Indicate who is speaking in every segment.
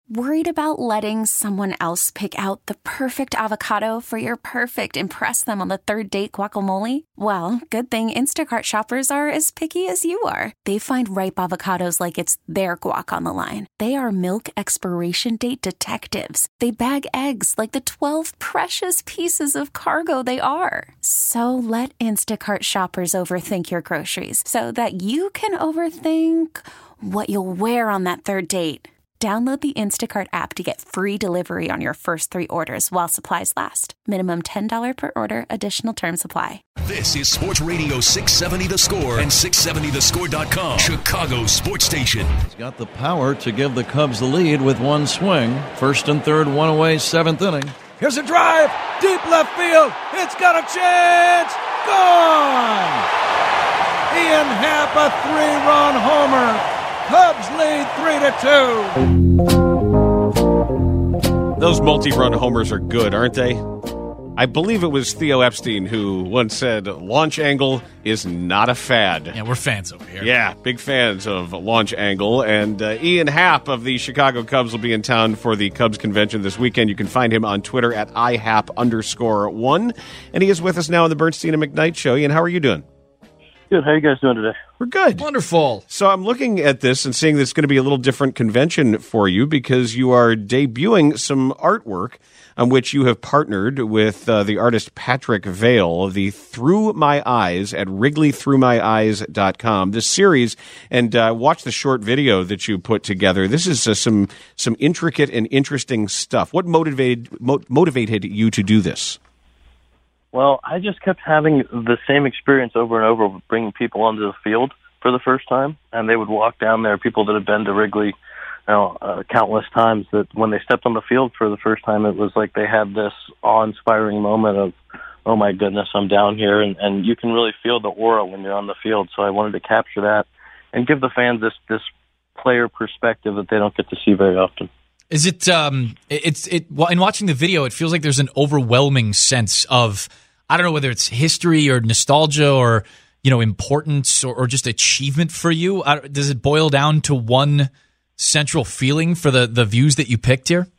Speaker 1: Worried about letting someone else pick out the perfect avocado for your perfect impress them on the third date guacamole? Well, good thing Instacart shoppers are as picky as you are. They find ripe avocados like it's their guac on the line. They are milk expiration date detectives. They bag eggs like the 12 precious pieces of cargo they are. So let Instacart shoppers overthink your groceries so that you can overthink what you'll wear on that third date. Download the Instacart app to get free delivery on your first 3 orders while supplies last. Minimum $10 per order. Additional terms apply.
Speaker 2: This is Sports Radio 670 The Score and 670thescore.com, Chicago sports station.
Speaker 3: He's got the power to give the Cubs the lead with one swing. First and third, one away, 7th inning. Here's a drive, deep left field. It's got a chance. Gone! Ian Happ, a 3-run homer. Cubs lead 3-2.
Speaker 4: Those multi-run homers are good, aren't they? I believe it was Theo Epstein who once said, launch angle is not a fad.
Speaker 5: Yeah, we're fans over here.
Speaker 4: Yeah, big fans of launch angle. And Ian Happ of the Chicago Cubs will be in town for the Cubs convention this weekend. You can find him on Twitter at IHapp_1. And he is with us now on the Bernstein and McKnight Show. Ian, how are you doing?
Speaker 6: Good. How are you guys doing today?
Speaker 4: We're good.
Speaker 5: Wonderful.
Speaker 4: So I'm looking at this and seeing this is going to be a little different convention for you because you are debuting some artwork on which you have partnered with the artist Patrick Vale of the Through My Eyes at WrigleyThroughMyEyes.com. This series, and watch the short video that you put together. This is some intricate and interesting stuff. What motivated you to do this?
Speaker 6: Well, I just kept having the same experience over and over, bringing people onto the field for the first time, and they would walk down there, people that had been to Wrigley countless times, that when they stepped on the field for the first time, it was like they had this awe-inspiring moment of, oh my goodness, I'm down here, and you can really feel the aura when you're on the field, so I wanted to capture that and give the fans this player perspective that they don't get to see very often.
Speaker 5: Is it? Well, in watching the video, it feels like there's an overwhelming sense of, I don't know whether it's history or nostalgia or importance or just achievement for you. Does it boil down to one central feeling for the views that you picked here?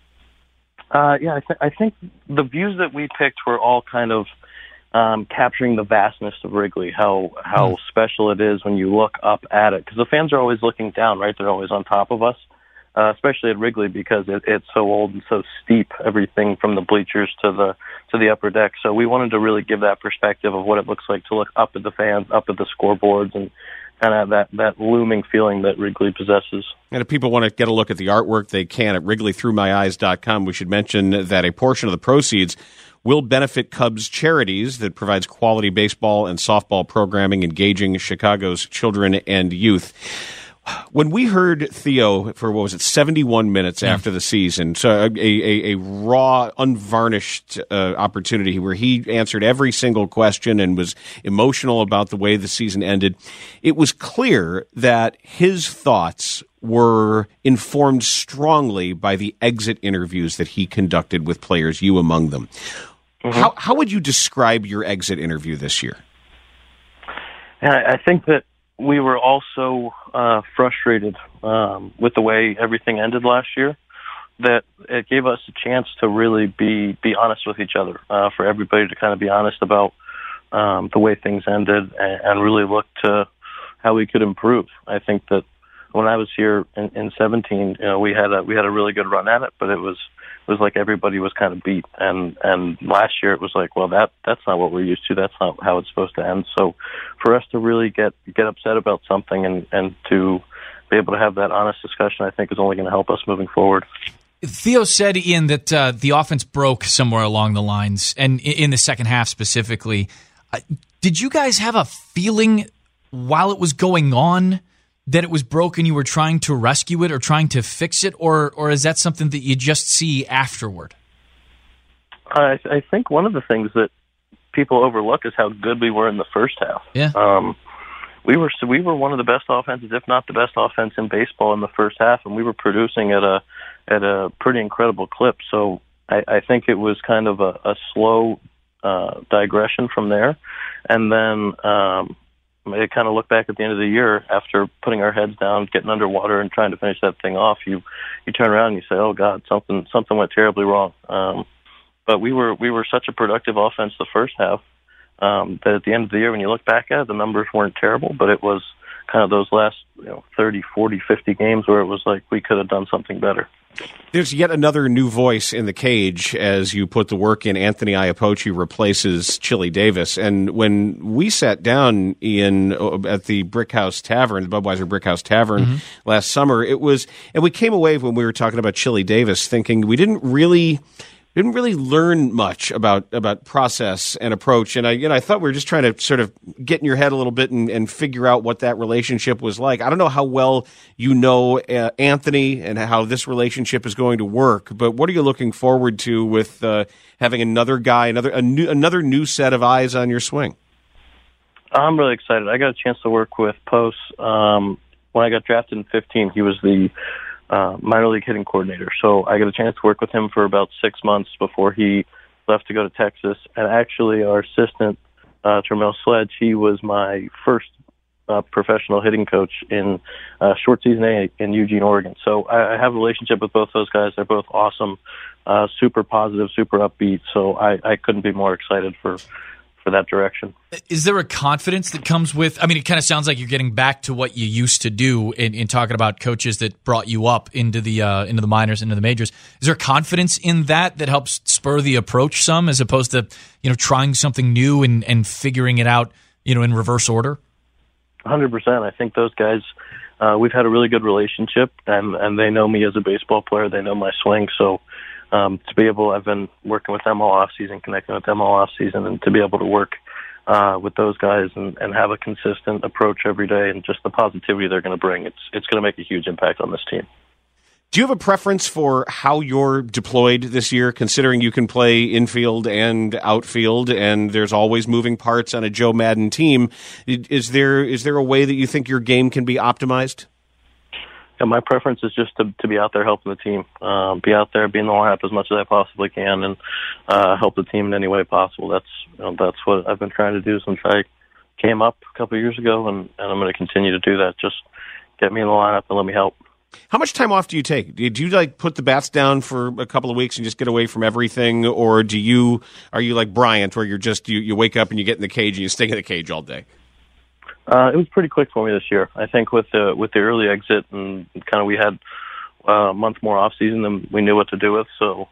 Speaker 6: Yeah, I think the views that we picked were all kind of capturing the vastness of Wrigley, how special it is when you look up at it, because the fans are always looking down, right? They're always on top of us. Especially at Wrigley because it's so old and so steep, everything from the bleachers to the upper deck. So we wanted to really give that perspective of what it looks like to look up at the fans, up at the scoreboards, and kind of that looming feeling that Wrigley possesses.
Speaker 4: And if people want to get a look at the artwork, they can at WrigleyThroughMyEyes.com. We should mention that a portion of the proceeds will benefit Cubs charities that provides quality baseball and softball programming engaging Chicago's children and youth. When we heard Theo for, 71 minutes after the season, so a raw, unvarnished opportunity where he answered every single question and was emotional about the way the season ended, it was clear that his thoughts were informed strongly by the exit interviews that he conducted with players, you among them. Mm-hmm. How would you describe your exit interview this year?
Speaker 6: I think that we were also frustrated with the way everything ended last year, that it gave us a chance to really be honest with each other, for everybody to kind of be honest about the way things ended and really look to how we could improve. I think that when I was here in 17, we had a really good run at it, but it was like everybody was kind of beat. And last year it was like, well, that's not what we're used to. That's not how it's supposed to end. So for us to really get upset about something and to be able to have that honest discussion, I think is only going to help us moving forward.
Speaker 5: Theo said, Ian, that the offense broke somewhere along the lines, and in the second half specifically. Did you guys have a feeling while it was going on that it was broken, you were trying to rescue it or trying to fix it, or is that something that you just see afterward?
Speaker 6: I think one of the things that people overlook is how good we were in the first half.
Speaker 5: Yeah.
Speaker 6: We were one of the best offenses, if not the best offense in baseball in the first half, and we were producing at a pretty incredible clip. So I think it was kind of a slow digression from there, and then kind of look back at the end of the year after putting our heads down, getting underwater, and trying to finish that thing off. You turn around and you say, "Oh God, something went terribly wrong." But we were such a productive offense the first half that at the end of the year, when you look back at it, the numbers weren't terrible, but it was kind of those last 30, 40, 50 games where it was like we could have done something better.
Speaker 4: There's yet another new voice in the cage as you put the work in. Anthony Iapoce replaces Chili Davis. And when we sat down, Ian, at the Brickhouse Tavern, the Budweiser Brickhouse Tavern last summer, and we came away when we were talking about Chili Davis thinking we didn't really learn much about process and approach. And I thought we were just trying to sort of get in your head a little bit and figure out what that relationship was like. I don't know how well you know Anthony and how this relationship is going to work, but what are you looking forward to with having another guy, another new set of eyes on your swing?
Speaker 6: I'm really excited. I got a chance to work with Post. When I got drafted in 2015, he was the minor league hitting coordinator. So I got a chance to work with him for about 6 months before he left to go to Texas. And actually our assistant, Termel Sledge, he was my first professional hitting coach in short season A in Eugene, Oregon. So I have a relationship with both those guys. They're both awesome, super positive, super upbeat. So I couldn't be more excited for that direction.
Speaker 5: Is there a confidence that comes with, I mean, it kind of sounds like you're getting back to what you used to do in talking about coaches that brought you up into the minors, into the majors. Is there confidence in that helps spur the approach some, as opposed to, trying something new and figuring it out, in reverse order?
Speaker 6: 100%. I think those guys, we've had a really good relationship, and they know me as a baseball player. They know my swing. So, I've been working with them all off season, connecting with them all off season, and to be able to work with those guys and have a consistent approach every day, and just the positivity they're going to bring, it's going to make a huge impact on this team.
Speaker 4: Do you have a preference for how you're deployed this year, considering you can play infield and outfield, and there's always moving parts on a Joe Madden team? Is there a way that you think your game can be optimized?
Speaker 6: Yeah, my preference is just to be out there helping the team, be out there, be in the lineup as much as I possibly can, and help the team in any way possible. That's what I've been trying to do since I came up a couple of years ago, and I'm going to continue to do that. Just get me in the lineup and let me help.
Speaker 4: How much time off do you take? Do you put the bats down for a couple of weeks and just get away from everything, or are you like Bryant, where you're just you wake up and you get in the cage and you stay in the cage all day?
Speaker 6: It was pretty quick for me this year. I think with the early exit and kind of we had a month more off season than we knew what to do with. So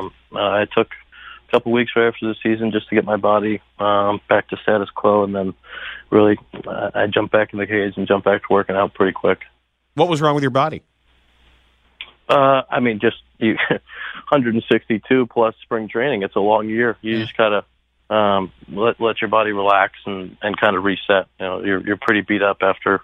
Speaker 6: I took a couple weeks right after the season just to get my body back to status quo, and then really I jumped back in the cage and jumped back to working out pretty quick.
Speaker 4: What was wrong with your body?
Speaker 6: Just 162 plus spring training. It's a long year. You just gotta let your body relax and kind of reset. You're pretty beat up after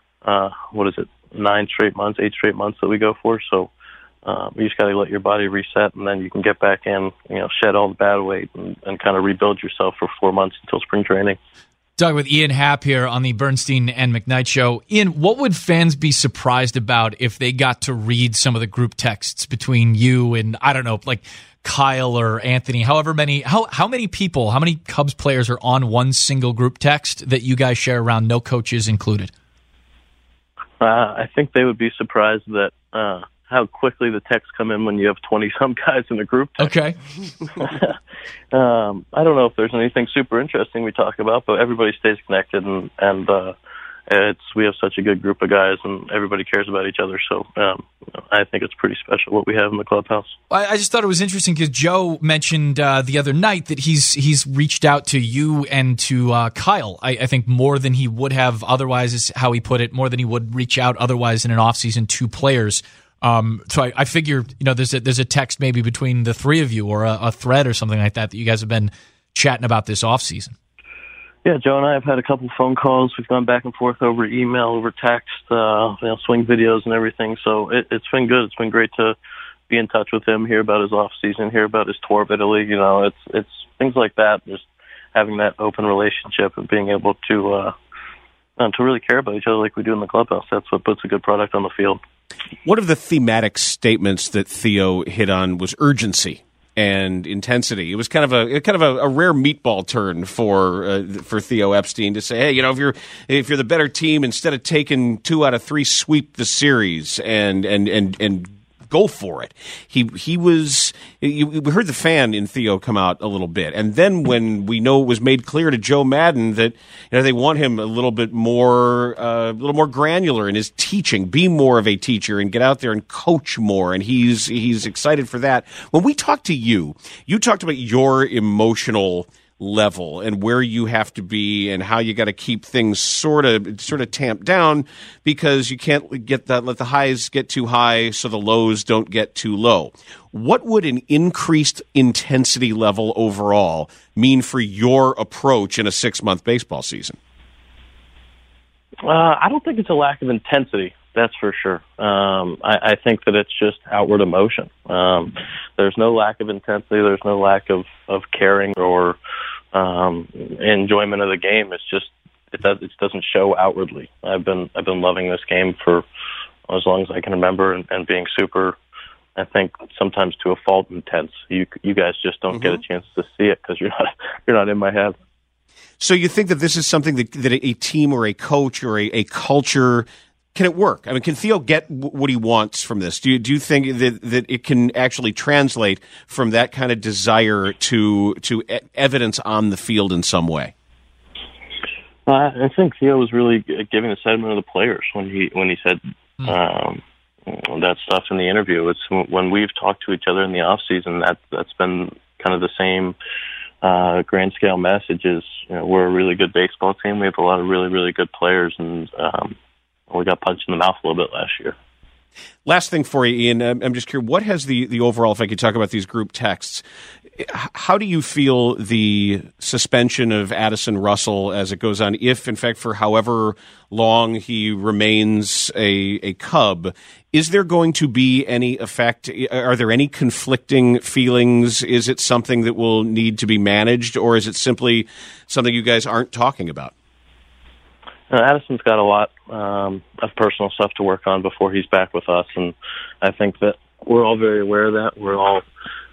Speaker 6: 8 straight months that we go for. So you just gotta let your body reset, and then you can get back in. Shed all the bad weight and kind of rebuild yourself for 4 months until spring training.
Speaker 5: Talking with Ian Happ here on the Bernstein and McKnight Show. Ian, what would fans be surprised about if they got to read some of the group texts between you and, I don't know, like Kyle or Anthony, how many people, how many Cubs players are on one single group text that you guys share around, no coaches included?
Speaker 6: I think they would be surprised that how quickly the texts come in when you have 20-some guys in a group text.
Speaker 5: Okay.
Speaker 6: I don't know if there's anything super interesting we talk about, but everybody stays connected, and we have such a good group of guys, and everybody cares about each other. So I think it's pretty special what we have in the clubhouse.
Speaker 5: I just thought it was interesting because Joe mentioned the other night that he's reached out to you and to Kyle. I think more than he would have otherwise, is how he put it. More than he would reach out otherwise in an offseason to players. So I figure, there's a text maybe between the three of you, or a thread or something like that you guys have been chatting about this offseason.
Speaker 6: Yeah, Joe and I have had a couple phone calls. We've gone back and forth over email, over text, swing videos and everything. So it's been good. It's been great to be in touch with him, hear about his off season, hear about his tour of Italy. It's things like that. Just having that open relationship and being able to really care about each other like we do in the clubhouse. That's what puts a good product on the field.
Speaker 4: One of the thematic statements that Theo hit on was urgency. and intensity. It was kind of a rare meatball turn for Theo Epstein to say, hey, you know, if you're the better team, instead of taking 2 out of 3, sweep the series and go for it. We heard the fan in Theo come out a little bit, and then when we know it was made clear to Joe Madden that, you know, they want him a little more granular in his teaching, be more of a teacher, and get out there and coach more, and he's excited for that. When we talked to you talked about your emotional level and where you have to be and how you got to keep things sort of tamped down, because you can't let the highs get too high so the lows don't get too low. What would an increased intensity level overall mean for your approach in a 6-month baseball season?
Speaker 6: I don't think it's a lack of intensity. That's for sure. I think that it's just outward emotion. There's no lack of intensity. There's no lack of caring or enjoyment of the game. It's just it doesn't show outwardly. I've been loving this game for as long as I can remember, and being super, I think sometimes to a fault, intense. You guys just don't get a chance to see it because you're not in my head.
Speaker 4: So you think that this is something that a team or a coach or a culture, can it work? I mean, can Theo get what he wants from this? Do you think that it can actually translate from that kind of desire to evidence on the field in some way?
Speaker 6: I think Theo was really giving the sentiment of the players when he said that stuff in the interview. It's when we've talked to each other in the off season, that's been kind of the same grand scale message. Is, you know, we're a really good baseball team. We have a lot of really, really good players, and we got punched in the mouth a little bit last year.
Speaker 4: Last thing for you, Ian, I'm just curious, what has the overall, if I could talk about these group texts, how do you feel the suspension of Addison Russell as it goes on, if, in fact, for however long he remains a Cub, is there going to be any effect? Are there any conflicting feelings? Is it something that will need to be managed, or is it simply something you guys aren't talking about?
Speaker 6: Addison's got a lot of personal stuff to work on before he's back with us, and I think that we're all very aware of that. We're all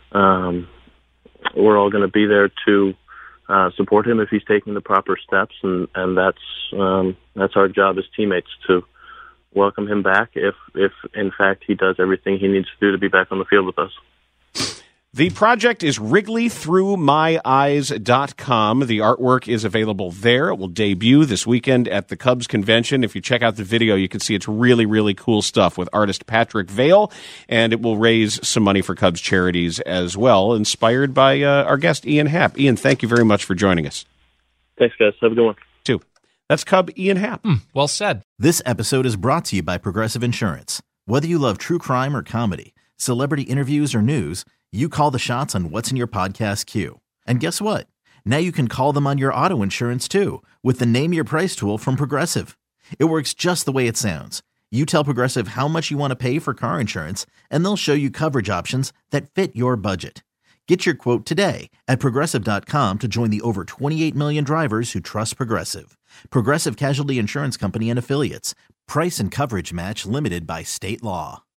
Speaker 6: going to be there to support him if he's taking the proper steps, and that's our job as teammates, to welcome him back if in fact he does everything he needs to do to be back on the field with us.
Speaker 2: The project is WrigleyThroughMyEyes.com. The artwork is available there. It will debut this weekend at the Cubs convention. If you check out the video, you can see it's really, really cool stuff with artist Patrick Vale, and it will raise some money for Cubs charities as well, inspired by our guest, Ian Happ. Ian, thank you very much for joining us.
Speaker 6: Thanks, guys. Have a good one.
Speaker 2: Too. That's Cub Ian Happ.
Speaker 5: Well said.
Speaker 7: This episode is brought to you by Progressive Insurance. Whether you love true crime or comedy, celebrity interviews or news, you call the shots on what's in your podcast queue. And guess what? Now you can call them on your auto insurance too with the Name Your Price tool from Progressive. It works just the way it sounds. You tell Progressive how much you want to pay for car insurance, and they'll show you coverage options that fit your budget. Get your quote today at Progressive.com to join the over 28 million drivers who trust Progressive. Progressive Casualty Insurance Company and Affiliates. Price and coverage match limited by state law.